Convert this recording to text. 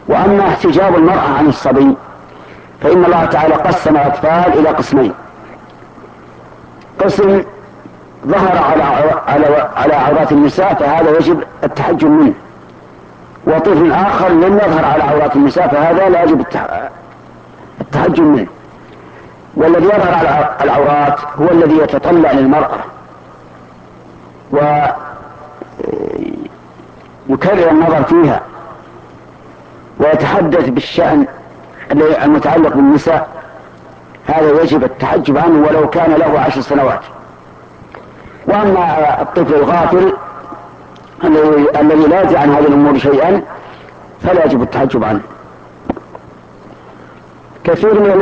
وأما احتجاب المرأة عن الصبي فإن الله تعالى قسم الأطفال إلى قسمين: قسم ظهر على عورات النساء فهذا يجب التحجب منه، وطفل آخر لم يظهر على عورات النساء فهذا لا يجب التحجب منه. والذي يظهر على العورات هو الذي يتطلع للمرأة ويكرر النظر فيها ويتحدث بالشأن المتعلق بالنساء، هذا يجب التحجب عنه ولو كان له 10 سنوات. وأما الطفل الغافل الذي لا يدري عن هذه الأمور شيئا فلا يجب التحجب عنه. كثير من